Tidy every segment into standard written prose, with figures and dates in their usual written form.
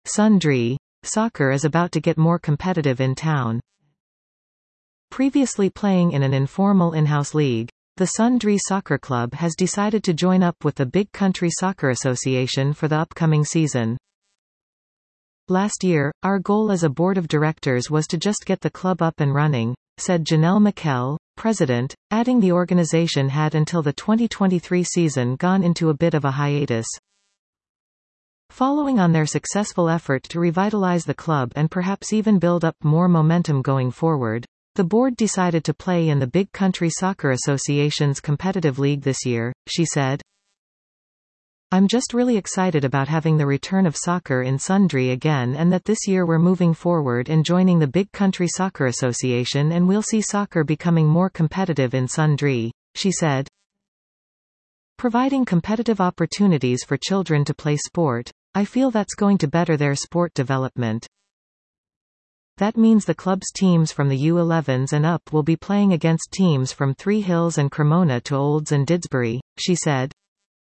Sundry. Soccer is about to get more competitive in town. Previously playing in an informal in-house league, the Sundry Soccer Club has decided to join up with the Big Country Soccer Association for the upcoming season. Last year, our goal as a board of directors was to just get the club up and running, said Janelle McKell, president, adding the organization had until the 2023 season gone into a bit of a hiatus. Following on their successful effort to revitalize the club and perhaps even build up more momentum going forward, the board decided to play in the Big Country Soccer Association's competitive league this year, she said. I'm just really excited about having the return of soccer in Sundry again, and that this year we're moving forward and joining the Big Country Soccer Association, and we'll see soccer becoming more competitive in Sundry, she said. Providing competitive opportunities for children to play sport, I feel that's going to better their sport development. That means the club's teams from the U11s and up will be playing against teams from Three Hills and Cremona to Olds and Didsbury, she said.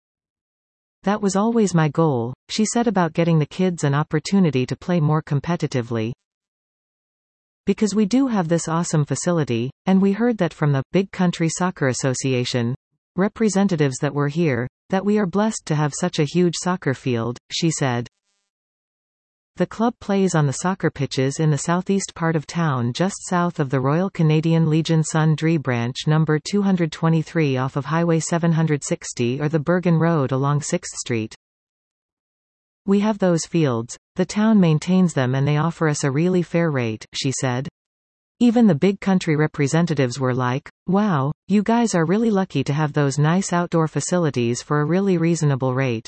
That was always my goal, she said, about getting the kids an opportunity to play more competitively. Because we do have this awesome facility, and we heard that from the Big Country Soccer Association representatives that were here, that we are blessed to have such a huge soccer field, she said. The club plays on the soccer pitches in the southeast part of town just south of the Royal Canadian Legion Sundry branch number 223 off of Highway 760 or the Bergen Road along 6th Street. We have those fields, the town maintains them, and they offer us a really fair rate, she said. Even the Big Country representatives were like, wow, you guys are really lucky to have those nice outdoor facilities for a really reasonable rate.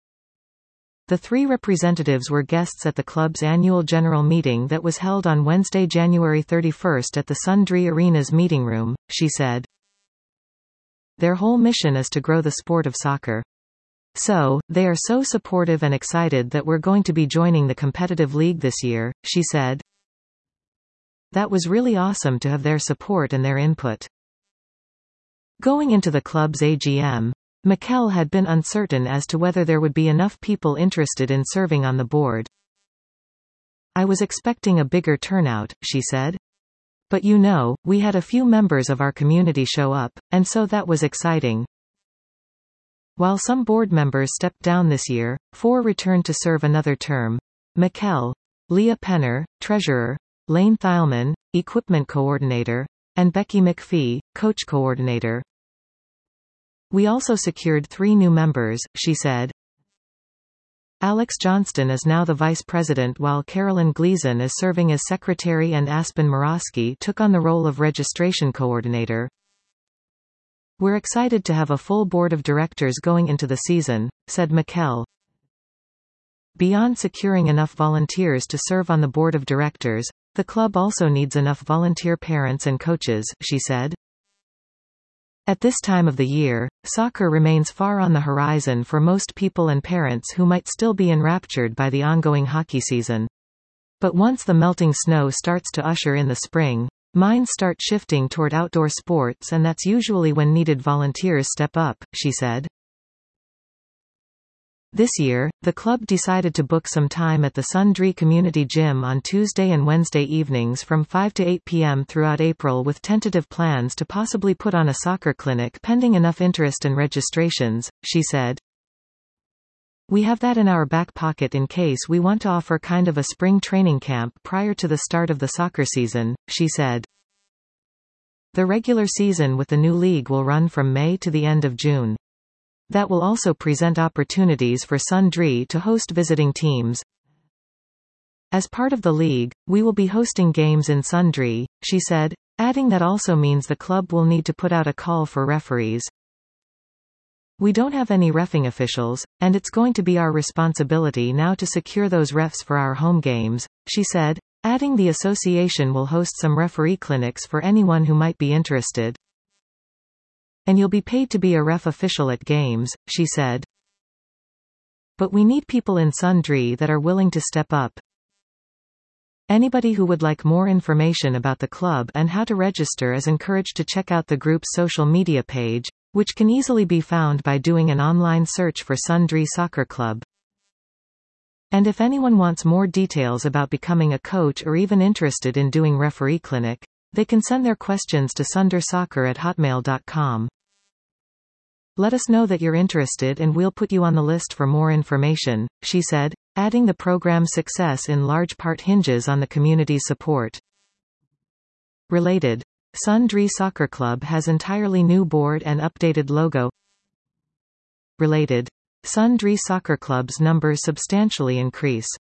The three representatives were guests at the club's annual general meeting that was held on Wednesday, January 31st at the Sundry Arena's meeting room, she said. Their whole mission is to grow the sport of soccer. So, they are so supportive and excited that we're going to be joining the competitive league this year, she said. That was really awesome to have their support and their input. Going into the club's AGM, McKell had been uncertain as to whether there would be enough people interested in serving on the board. I was expecting a bigger turnout, she said. But we had a few members of our community show up, and so that was exciting. While some board members stepped down this year, 4 returned to serve another term. McKell, Leah Penner, treasurer, Lane Thielman, equipment coordinator, and Becky McPhee, coach coordinator. We also secured 3 new members, she said. Alex Johnston is now the vice president while Carolyn Gleason is serving as secretary and Aspen Morosky took on the role of registration coordinator. We're excited to have a full board of directors going into the season, said McKell. Beyond securing enough volunteers to serve on the board of directors, the club also needs enough volunteer parents and coaches, she said. At this time of the year, soccer remains far on the horizon for most people and parents who might still be enraptured by the ongoing hockey season. But once the melting snow starts to usher in the spring, minds start shifting toward outdoor sports, and that's usually when needed volunteers step up, she said. This year, the club decided to book some time at the Sundry Community Gym on Tuesday and Wednesday evenings from 5 to 8 p.m. throughout April, with tentative plans to possibly put on a soccer clinic pending enough interest and registrations, she said. We have that in our back pocket in case we want to offer kind of a spring training camp prior to the start of the soccer season, she said. The regular season with the new league will run from May to the end of June. That will also present opportunities for Sundry to host visiting teams. As part of the league, we will be hosting games in Sundry, she said, adding that also means the club will need to put out a call for referees. We don't have any reffing officials, and it's going to be our responsibility now to secure those refs for our home games, she said, adding the association will host some referee clinics for anyone who might be interested. And you'll be paid to be a ref official at games, she said. But we need people in Sundry that are willing to step up. Anybody who would like more information about the club and how to register is encouraged to check out the group's social media page, which can easily be found by doing an online search for Sundry Soccer Club. And if anyone wants more details about becoming a coach or even interested in doing referee clinic, they can send their questions to sundersoccer@hotmail.com. Let us know that you're interested and we'll put you on the list for more information, she said, adding the program's success in large part hinges on the community's support. Related. Sundre Soccer Club has entirely new board and updated logo. Related. Sundre Soccer Club's numbers substantially increase.